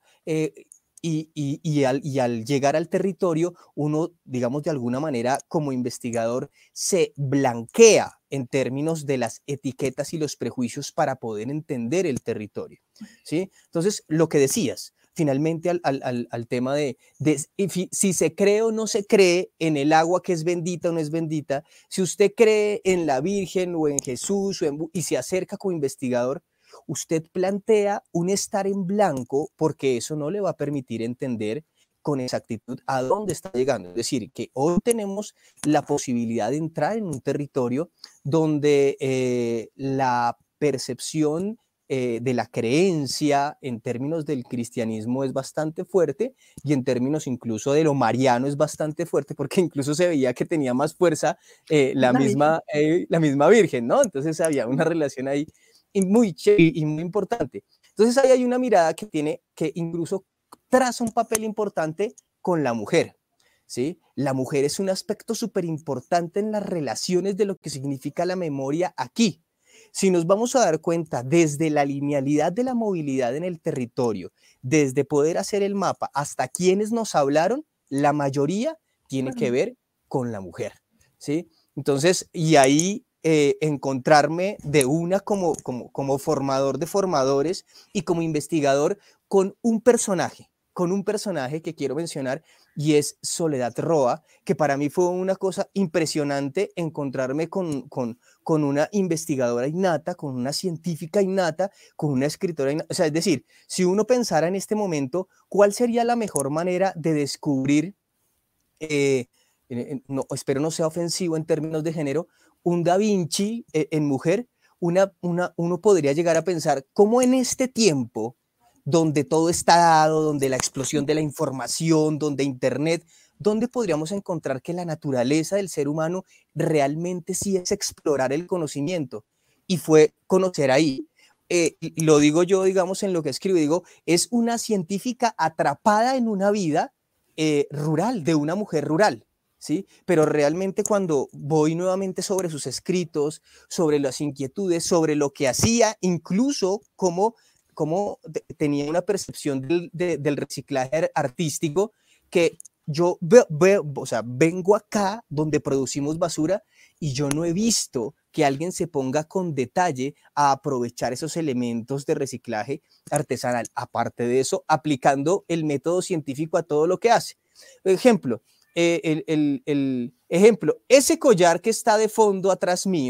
y al llegar al territorio, uno, digamos, de alguna manera, como investigador, se blanquea en términos de las etiquetas y los prejuicios para poder entender el territorio, ¿sí? Entonces, lo que decías, finalmente al tema de si se cree o no se cree en el agua que es bendita o no es bendita, si usted cree en la Virgen o en Jesús y se acerca como investigador, usted plantea un estar en blanco, porque eso no le va a permitir entender con exactitud a dónde está llegando. Es decir, que hoy tenemos la posibilidad de entrar en un territorio donde la percepción de la creencia en términos del cristianismo es bastante fuerte, y en términos incluso de lo mariano es bastante fuerte, porque incluso se veía que tenía más fuerza la misma Virgen, ¿no? Entonces había una relación ahí y muy importante. Entonces ahí hay una mirada que incluso traza un papel importante con la mujer, ¿sí? La mujer es un aspecto súper importante en las relaciones de lo que significa la memoria aquí. Si nos vamos a dar cuenta, desde la linealidad de la movilidad en el territorio, desde poder hacer el mapa hasta quienes nos hablaron, la mayoría tiene que ver con la mujer, ¿sí? Entonces, y ahí encontrarme de una como formador de formadores y como investigador con un personaje que quiero mencionar, y es Soledad Roa, que para mí fue una cosa impresionante encontrarme con una investigadora innata, con una científica innata, con una escritora innata. O sea, es decir, si uno pensara en este momento, ¿cuál sería la mejor manera de descubrir, espero no sea ofensivo en términos de género, un Da Vinci en mujer? Uno podría llegar a pensar cómo en este tiempo, donde todo está dado, donde la explosión de la información, donde Internet, ¿dónde podríamos encontrar que la naturaleza del ser humano realmente sí es explorar el conocimiento? Y fue conocer ahí. Lo digo yo, digamos, en lo que escribo, digo, es una científica atrapada en una vida rural, de una mujer rural, ¿sí? Pero realmente cuando voy nuevamente sobre sus escritos, sobre las inquietudes, sobre lo que hacía, incluso cómo tenía una percepción del reciclaje artístico, que yo o sea, vengo acá donde producimos basura y yo no he visto que alguien se ponga con detalle a aprovechar esos elementos de reciclaje artesanal. Aparte de eso, aplicando el método científico a todo lo que hace. Ejemplo, ese collar que está de fondo atrás mío,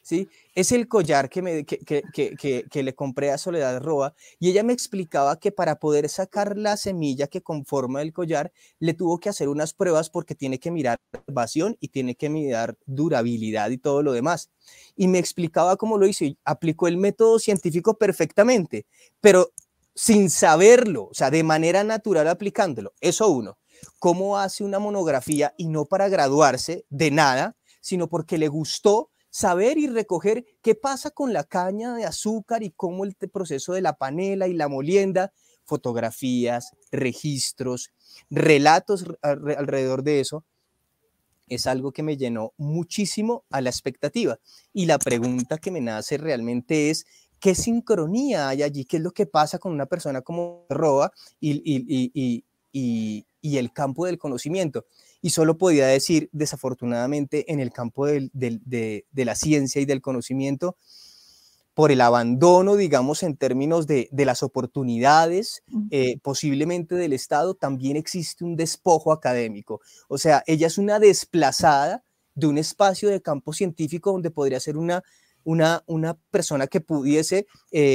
¿sí? Es el collar que le compré a Soledad Roa, y ella me explicaba que para poder sacar la semilla que conforma el collar, le tuvo que hacer unas pruebas porque tiene que mirar conservación y tiene que mirar durabilidad y todo lo demás. Y me explicaba cómo lo hizo y aplicó el método científico perfectamente, pero sin saberlo, o sea, de manera natural aplicándolo. Eso uno. ¿Cómo hace una monografía y no para graduarse de nada, sino porque le gustó saber y recoger qué pasa con la caña de azúcar y cómo el proceso de la panela y la molienda, fotografías, registros, relatos alrededor de eso? Es algo que me llenó muchísimo a la expectativa. Y la pregunta que me nace realmente es, ¿qué sincronía hay allí? ¿Qué es lo que pasa con una persona como Roa y el campo del conocimiento? Y solo podía decir, desafortunadamente, en el campo de la ciencia y del conocimiento, por el abandono, digamos, en términos de las oportunidades, posiblemente del Estado, también existe un despojo académico. O sea, ella es una desplazada de un espacio de campo científico donde podría ser una persona que pudiese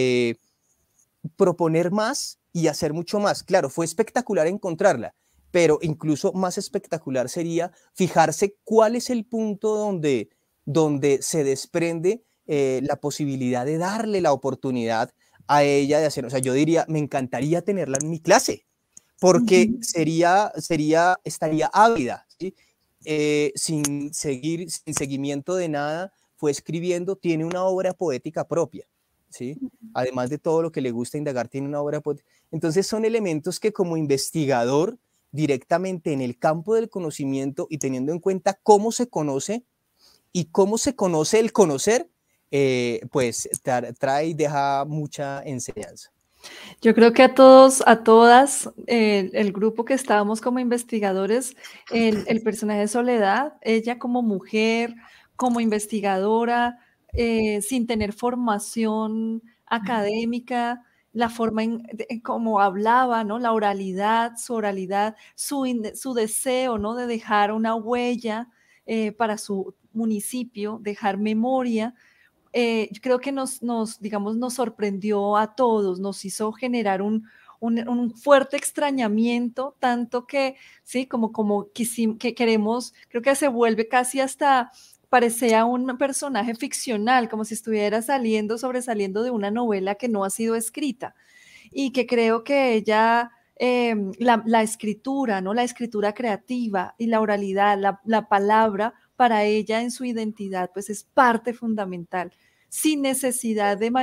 proponer más y hacer mucho más. Claro, fue espectacular encontrarla, pero incluso más espectacular sería fijarse cuál es el punto donde se desprende la posibilidad de darle la oportunidad a ella de hacer. O sea, yo diría, me encantaría tenerla en mi clase, porque estaría ávida, ¿sí? Sin seguimiento de nada, fue escribiendo, tiene una obra poética propia, ¿sí? Además de todo lo que le gusta indagar, tiene una obra poética. Entonces son elementos que como investigador, directamente en el campo del conocimiento y teniendo en cuenta cómo se conoce y cómo se conoce el conocer, pues trae y deja mucha enseñanza. Yo creo que a todos, a todas, el grupo que estábamos como investigadores, el personaje de Soledad, ella como mujer, como investigadora, sin tener formación académica, la forma en cómo hablaba, ¿no? La oralidad, su deseo, ¿no? De dejar una huella para su municipio, dejar memoria. Yo creo que digamos, nos sorprendió a todos, nos hizo generar un fuerte extrañamiento, tanto que, sí, que queremos, creo que se vuelve casi hasta, parecía un personaje ficcional, como si estuviera sobresaliendo de una novela que no ha sido escrita, y que creo que ella... la escritura, ¿no? La escritura creativa y la oralidad, la palabra, para ella en su identidad, pues es parte fundamental, sin necesidad de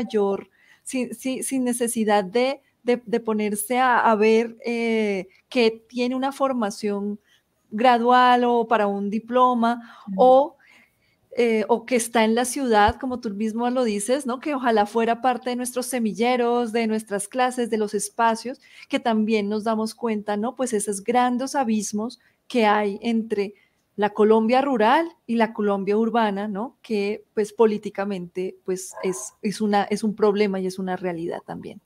sin necesidad de ponerse a ver que tiene una formación gradual o para un diploma o que está en la ciudad, como tú mismo lo dices, ¿no? Que ojalá fuera parte de nuestros semilleros, de nuestras clases, de los espacios, que también nos damos cuenta, ¿no? Pues esos grandes abismos que hay entre la Colombia rural y la Colombia urbana, ¿no? Que pues políticamente pues es un problema y es una realidad también.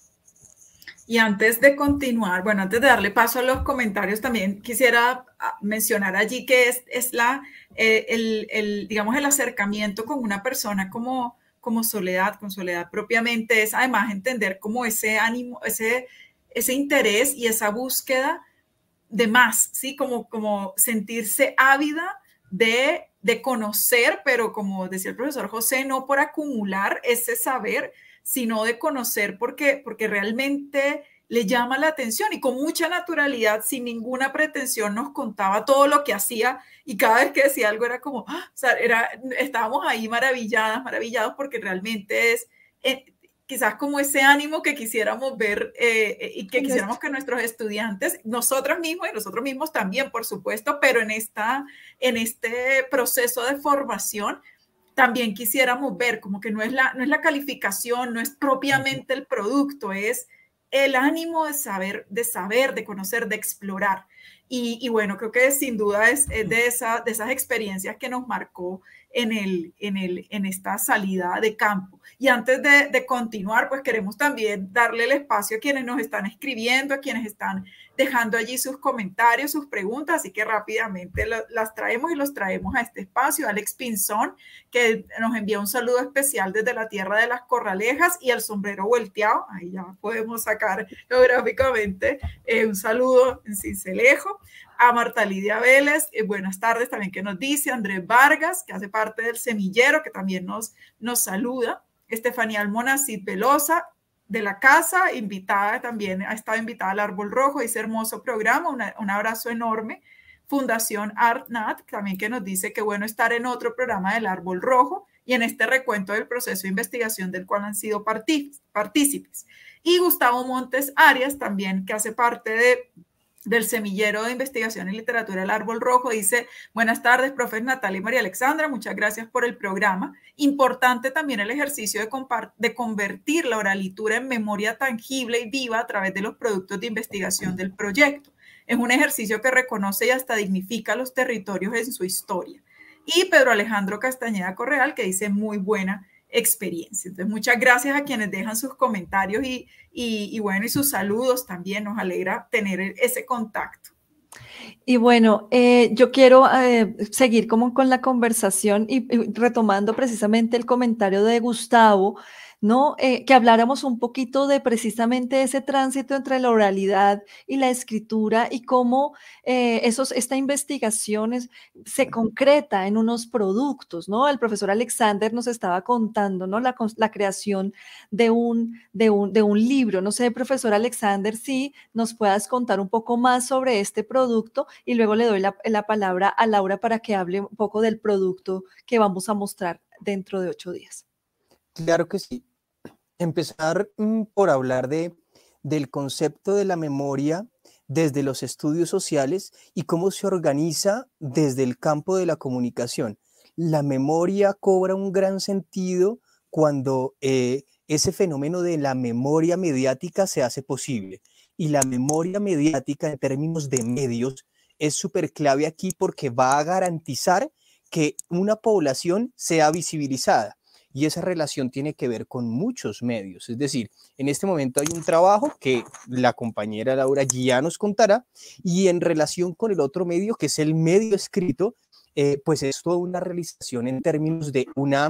Y antes de continuar, bueno, antes de darle paso a los comentarios, también quisiera mencionar allí que es digamos, el acercamiento con una persona como Soledad, con Soledad propiamente, es además entender como ese ánimo, ese interés y esa búsqueda de más, ¿sí? Como sentirse ávida de conocer, pero como decía el profesor José, no por acumular ese saber, sino de conocer porque realmente le llama la atención y con mucha naturalidad, sin ninguna pretensión, nos contaba todo lo que hacía y cada vez que decía algo era como, o sea, estábamos ahí maravillados porque realmente es quizás como ese ánimo que quisiéramos ver y que quisiéramos que nuestros estudiantes, nosotros mismos también, por supuesto, pero en este proceso de formación, también quisiéramos ver como que no es la calificación, no es propiamente el producto, es el ánimo de saber, de conocer, de explorar. Y bueno, creo que sin duda es de esas experiencias que nos marcó en esta salida de campo. Y antes de continuar, pues queremos también darle el espacio a quienes nos están escribiendo, a quienes están dejando allí sus comentarios, sus preguntas, así que rápidamente las traemos y los traemos a este espacio. Alex Pinzón, que nos envía un saludo especial desde la tierra de las Corralejas y el sombrero volteado, ahí ya podemos sacar geográficamente un saludo en Sincelejo. A Marta Lidia Vélez, buenas tardes también que nos dice, Andrés Vargas, que hace parte del Semillero, que también nos saluda, Estefanía Almonacid Velosa, de la casa, invitada también, ha estado invitada al Árbol Rojo, dice hermoso programa, un abrazo enorme. Fundación ArtNat, también que nos dice que bueno estar en otro programa del Árbol Rojo y en este recuento del proceso de investigación del cual han sido partícipes. Y Gustavo Montes Arias, también que hace parte del Semillero de Investigación y Literatura El Árbol Rojo, dice, buenas tardes, profes Natalia y María Alexandra, muchas gracias por el programa. Importante también el ejercicio de convertir la oralitura en memoria tangible y viva a través de los productos de investigación del proyecto. Es un ejercicio que reconoce y hasta dignifica los territorios en su historia. Y Pedro Alejandro Castañeda Correal, que dice, muy buena experiencia. Entonces, muchas gracias a quienes dejan sus comentarios y bueno, y sus saludos también. Nos alegra tener ese contacto. Y bueno, yo quiero seguir como con la conversación y retomando precisamente el comentario de Gustavo, ¿no? Que habláramos un poquito de precisamente ese tránsito entre la oralidad y la escritura y cómo esta investigación se concreta en unos productos, ¿no? El profesor Alexander nos estaba contando, ¿no? La creación de un libro. No sé, profesor Alexander, si nos puedas contar un poco más sobre este producto y luego le doy la palabra a Laura para que hable un poco del producto que vamos a mostrar dentro de 8 días. Claro que sí. Empezar por hablar del concepto de la memoria desde los estudios sociales y cómo se organiza desde el campo de la comunicación. La memoria cobra un gran sentido cuando ese fenómeno de la memoria mediática se hace posible. Y la memoria mediática en términos de medios es súper clave aquí porque va a garantizar que una población sea visibilizada. Y esa relación tiene que ver con muchos medios. Es decir, en este momento hay un trabajo que la compañera Laura ya nos contará y en relación con el otro medio, que es el medio escrito, pues es toda una realización en términos de una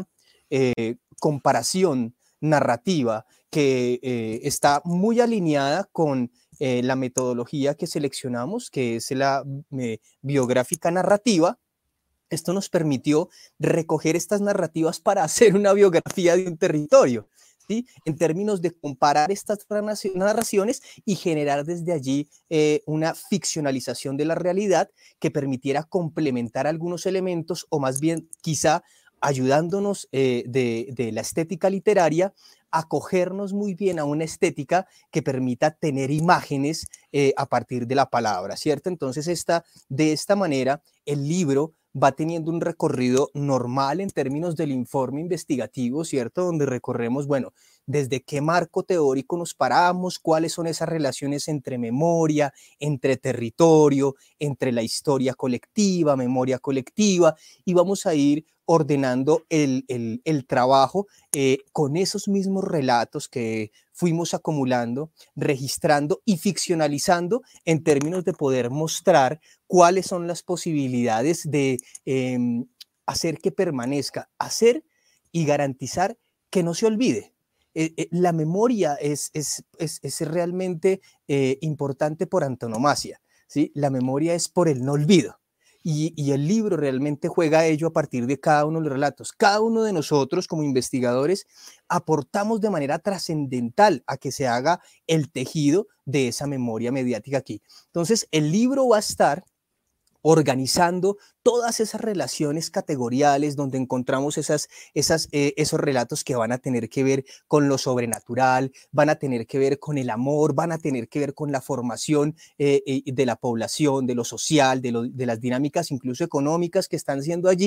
comparación narrativa que está muy alineada con la metodología que seleccionamos, que es la biográfica narrativa. Esto nos permitió recoger estas narrativas para hacer una biografía de un territorio, ¿sí? En términos de comparar estas narraciones y generar desde allí una ficcionalización de la realidad que permitiera complementar algunos elementos o más bien quizá ayudándonos de la estética literaria, acogernos muy bien a una estética que permita tener imágenes a partir de la palabra, ¿cierto? Entonces de esta manera el libro va teniendo un recorrido normal en términos del informe investigativo, ¿cierto? Donde recorremos, bueno, desde qué marco teórico nos paramos, cuáles son esas relaciones entre memoria, entre territorio, entre la historia colectiva, memoria colectiva, y vamos a ir ordenando el trabajo con esos mismos relatos que fuimos acumulando, registrando y ficcionalizando en términos de poder mostrar cuáles son las posibilidades de hacer que permanezca, hacer y garantizar que no se olvide. La memoria es realmente importante por antonomasia, ¿sí? La memoria es por el no olvido. Y el libro realmente juega a ello a partir de cada uno de los relatos. Cada uno de nosotros como investigadores aportamos de manera trascendental a que se haga el tejido de esa memoria mediática aquí. Entonces, el libro va a estar organizando todas esas relaciones categoriales donde encontramos esos relatos que van a tener que ver con lo sobrenatural, van a tener que ver con el amor, van a tener que ver con la formación de la población, de lo social, de las dinámicas incluso económicas que están siendo allí.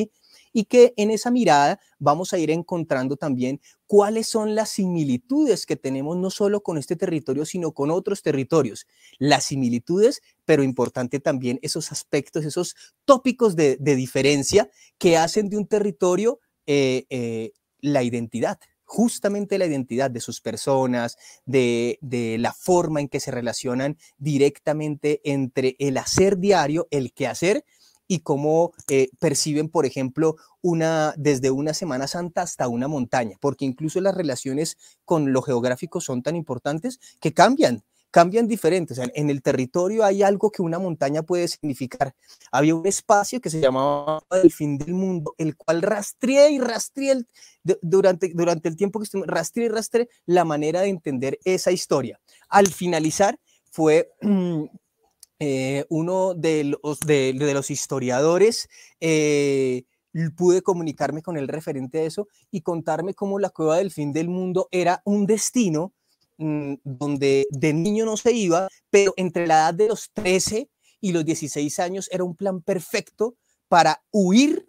y que en esa mirada vamos a ir encontrando también cuáles son las similitudes que tenemos no solo con este territorio, sino con otros territorios. Las similitudes, pero importante también esos aspectos, esos tópicos de diferencia que hacen de un territorio la identidad. Justamente la identidad de sus personas, de la forma en que se relacionan directamente entre el hacer diario, el quehacer, y cómo perciben, por ejemplo, desde una Semana Santa hasta una montaña, porque incluso las relaciones con lo geográfico son tan importantes que cambian diferentes. O sea, en el territorio hay algo que una montaña puede significar. Había un espacio que se llamaba el fin del mundo, el cual rastreé y rastreé durante el tiempo que estuve, rastreé y rastreé la manera de entender esa historia. Al finalizar fue uno de los historiadores, pude comunicarme con el referente de eso y contarme cómo la Cueva del Fin del Mundo era un destino donde de niño no se iba, pero entre la edad de los 13 y los 16 años era un plan perfecto para huir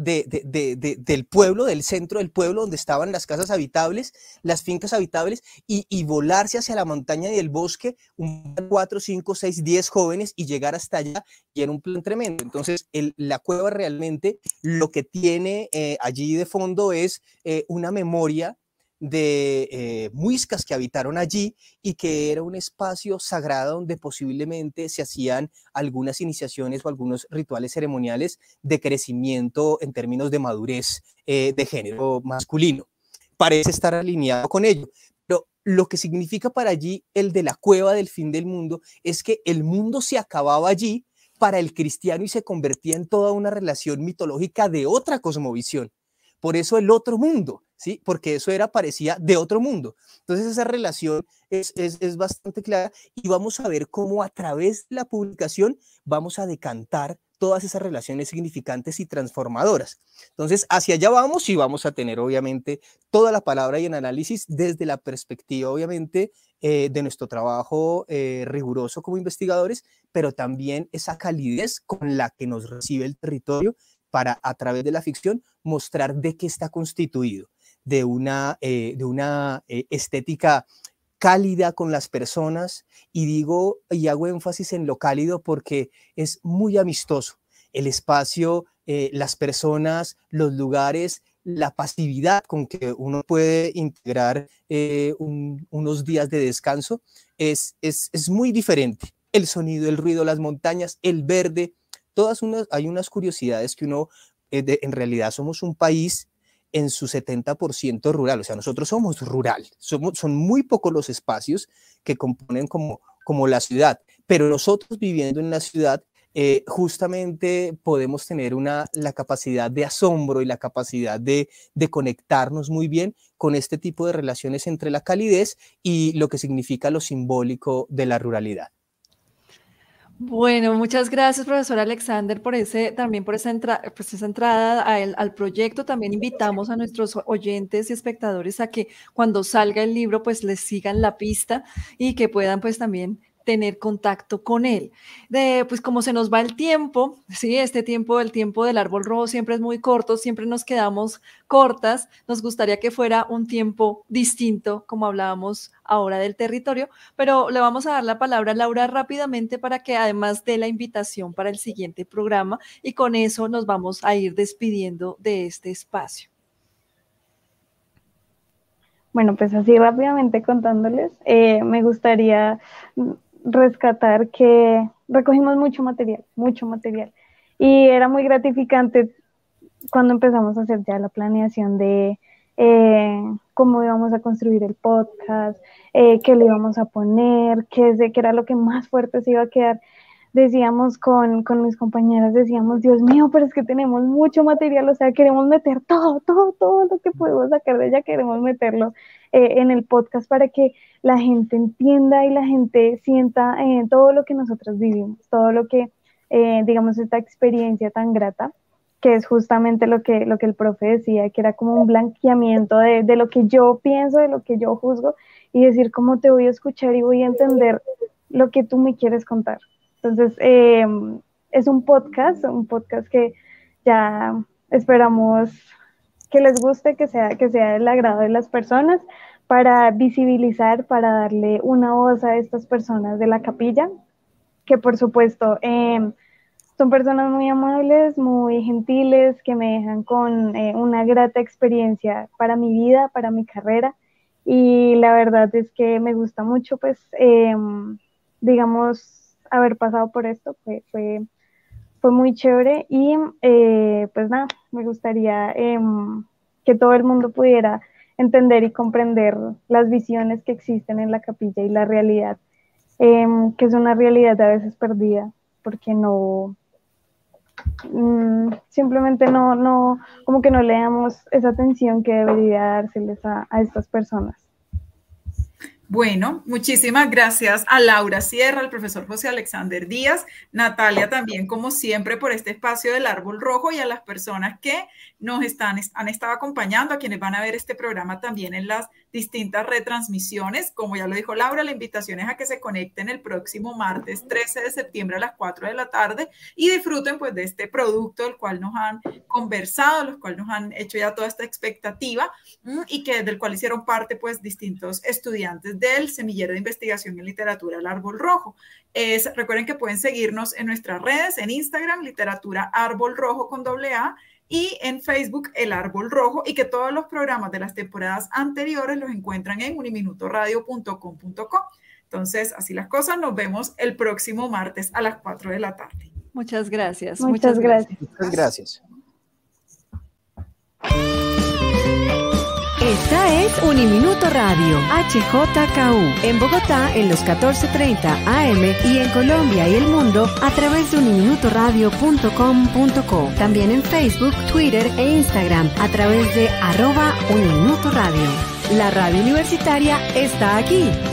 del pueblo, del centro del pueblo, donde estaban las casas habitables, las fincas habitables, y volarse hacia la montaña y el bosque, 4, 5, 6, 10 jóvenes, y llegar hasta allá, y era un plan tremendo. Entonces, la cueva realmente lo que tiene allí de fondo es una memoria de muiscas que habitaron allí y que era un espacio sagrado donde posiblemente se hacían algunas iniciaciones o algunos rituales ceremoniales de crecimiento en términos de madurez de género masculino. Parece estar alineado con ello, pero lo que significa para allí el de la Cueva del Fin del Mundo es que el mundo se acababa allí para el cristiano y se convertía en toda una relación mitológica de otra cosmovisión. Por eso el otro mundo, ¿sí? Porque eso parecía de otro mundo. Entonces esa relación es bastante clara y vamos a ver cómo a través de la publicación vamos a decantar todas esas relaciones significantes y transformadoras. Entonces hacia allá vamos y vamos a tener obviamente toda la palabra y el análisis desde la perspectiva obviamente de nuestro trabajo riguroso como investigadores, pero también esa calidez con la que nos recibe el territorio para, a través de la ficción, mostrar de qué está constituido, de una estética cálida con las personas, y hago énfasis en lo cálido porque es muy amistoso. El espacio, las personas, los lugares, la pasividad con que uno puede integrar unos días de descanso es muy diferente. El sonido, el ruido, las montañas, el verde, hay unas curiosidades que uno, en realidad somos un país en su 70% rural, o sea, nosotros somos rural, son muy pocos los espacios que componen como la ciudad, pero nosotros viviendo en la ciudad, justamente podemos tener la capacidad de asombro y la capacidad de conectarnos muy bien con este tipo de relaciones entre la calidez y lo que significa lo simbólico de la ruralidad. Bueno, muchas gracias, profesor Alexander, también por esa entrada al proyecto. También invitamos a nuestros oyentes y espectadores a que cuando salga el libro, pues les sigan la pista y que puedan pues también tener contacto con él. Pues como se nos va el tiempo, sí, el tiempo del árbol rojo siempre es muy corto, siempre nos quedamos cortas, nos gustaría que fuera un tiempo distinto, como hablábamos ahora del territorio, pero le vamos a dar la palabra a Laura rápidamente para que además dé la invitación para el siguiente programa, y con eso nos vamos a ir despidiendo de este espacio. Bueno, pues así rápidamente contándoles, me gustaría rescatar que recogimos mucho material, y era muy gratificante cuando empezamos a hacer ya la planeación de cómo íbamos a construir el podcast, qué le íbamos a poner, qué era lo que más fuerte se iba a quedar. Decíamos con mis compañeras, Dios mío, pero es que tenemos mucho material, o sea, queremos meter todo lo que podemos sacar de ella, queremos meterlo en el podcast para que la gente entienda y la gente sienta todo lo que nosotros vivimos, todo lo que, digamos, esta experiencia tan grata, que es justamente lo que el profe decía, que era como un blanqueamiento de lo que yo pienso, de lo que yo juzgo, y decir cómo te voy a escuchar y voy a entender lo que tú me quieres contar. Entonces, es un podcast que ya esperamos que les guste, que sea del agrado de las personas, para visibilizar, para darle una voz a estas personas de la capilla, que por supuesto son personas muy amables, muy gentiles, que me dejan con una grata experiencia para mi vida, para mi carrera, y la verdad es que me gusta mucho, pues, digamos, haber pasado por esto, fue muy chévere, y pues nada, me gustaría que todo el mundo pudiera entender y comprender las visiones que existen en la capilla y la realidad, que es una realidad a veces perdida, porque no, simplemente no, como que no le damos esa atención que debería dárseles a estas personas. Bueno, muchísimas gracias a Laura Sierra, al profesor José Alexander Díaz, Natalia también, como siempre, por este espacio del Árbol Rojo, y a las personas que nos han estado acompañando, a quienes van a ver este programa también en las distintas retransmisiones. Como ya lo dijo Laura, la invitación es a que se conecten el próximo martes 13 de septiembre a las 4 de la tarde y disfruten pues de este producto del cual nos han conversado, los cuales nos han hecho ya toda esta expectativa y del cual hicieron parte pues distintos estudiantes del Semillero de Investigación en Literatura El Árbol Rojo. Recuerden que pueden seguirnos en nuestras redes, en Instagram, Literatura Árbol Rojo con AA, y en Facebook El Árbol Rojo, y que todos los programas de las temporadas anteriores los encuentran en uniminutoradio.com.co. Entonces, así las cosas, nos vemos el próximo martes a las 4 de la tarde. Muchas gracias. Muchas gracias. Muchas gracias. Esta es Uniminuto Radio, HJKU, en Bogotá en los 14:30 AM y en Colombia y el mundo a través de uniminutoradio.com.co. También en Facebook, Twitter e Instagram a través de @Uniminuto Radio. La radio universitaria está aquí.